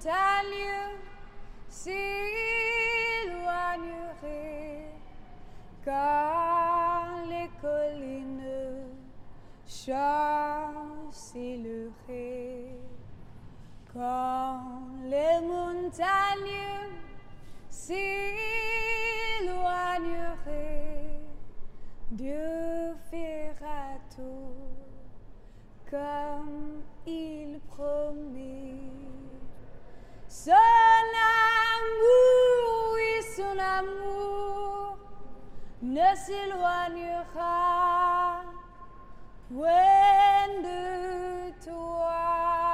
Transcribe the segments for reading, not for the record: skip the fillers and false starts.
montagnes s'éloigneraient, car les collines chancelleraient. Quand les montagnes s'éloigneraient, Dieu fera tout comme il promet. Son amour, oui, son amour ne s'éloignera point de toi.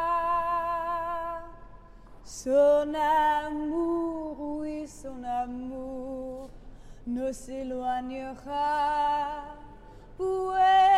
Son amour, oui, son amour ne s'éloignera point